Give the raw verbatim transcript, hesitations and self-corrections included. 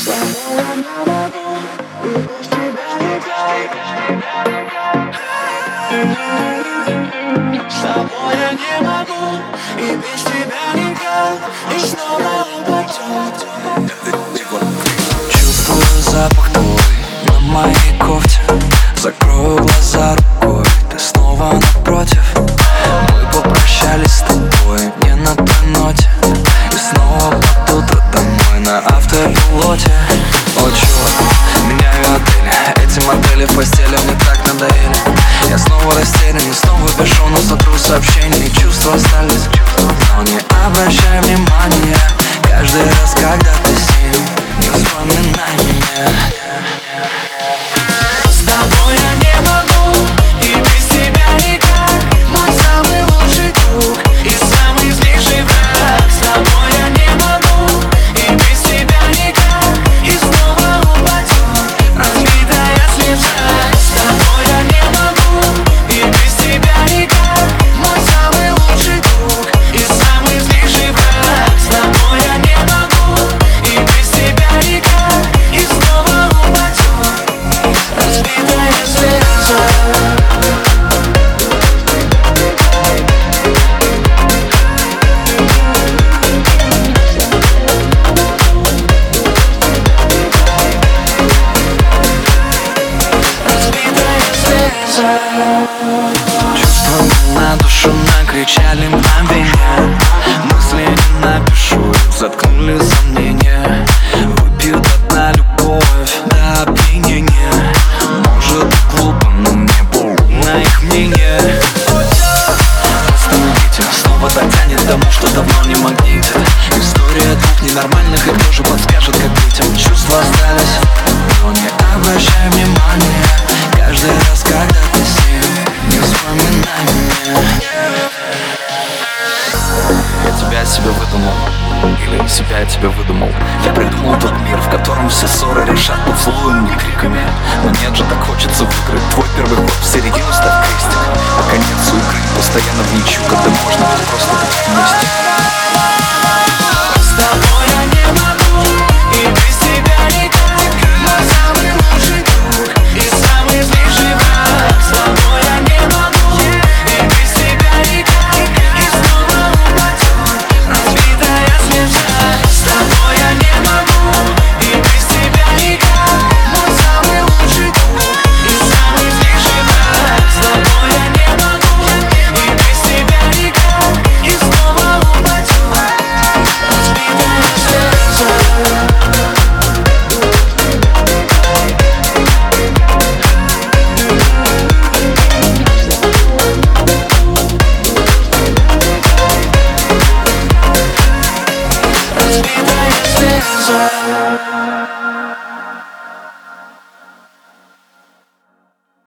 С тобой я не могу, и без тебя никак, и снова упадет. Чувствую запах твой на моей кофте. Закрою глаза рукой, ты снова напротив. Мы попрощались с тобой не на той ноте, и снова под утро домой на автопилоте. О, черт, меняю отель, эти модели в постели мне так надоели. Я снова растерян, и снова пишу, но сотру сообщения, и чувства остались. Но не обращай внимания, каждый раз, когда ты с ним, не вспоминай меня. С тобой я не могу, и без тебя никак, мой самый лучший друг и самый злейший враг. С тобой я не могу, и без тебя никак, и снова упадет разбитая слеза. С тобой я не могу, и без тебя никак, мой самый лучший друг и самый злейший враг. С тобой я не могу, и без тебя никак, и снова упадет разбитая слеза. Чувства на душу накричали мгновенье. Мысли не напишу, заткнули сомнения. Выпью до дна любовь до опьянения. Может и глупо, но мне больно их мнение. Остановите, снова дотянет к тому, что давно не магнитит. История двух ненормальных, и кто же подскажет, как быть им. Чувства остались, но не обращай внимания, каждый раз, когда ты с ним, не вспоминай меня. Я тебя себе выдумал, или себя я тебе выдумал. Я придумал тот мир, в котором все ссоры решат поцелуем и криками. Но нет же, так хочется выиграть твой первый ход, в середину ставь крестик, а конец игры постоянно в ничью, когда можно быть просто быть вместе. С тобой я не могу, и без тебя никак, мой самый лучший друг и самый злейший враг. С тобой я не могу, и без тебя никак, и снова упадет разбитая слеза. С тобой я не могу, и без тебя никак, мой самый лучший друг и самый злейший враг. С тобой я не могу, и без тебя никак, и снова упадет разбитая слеза. Разбитая слеза.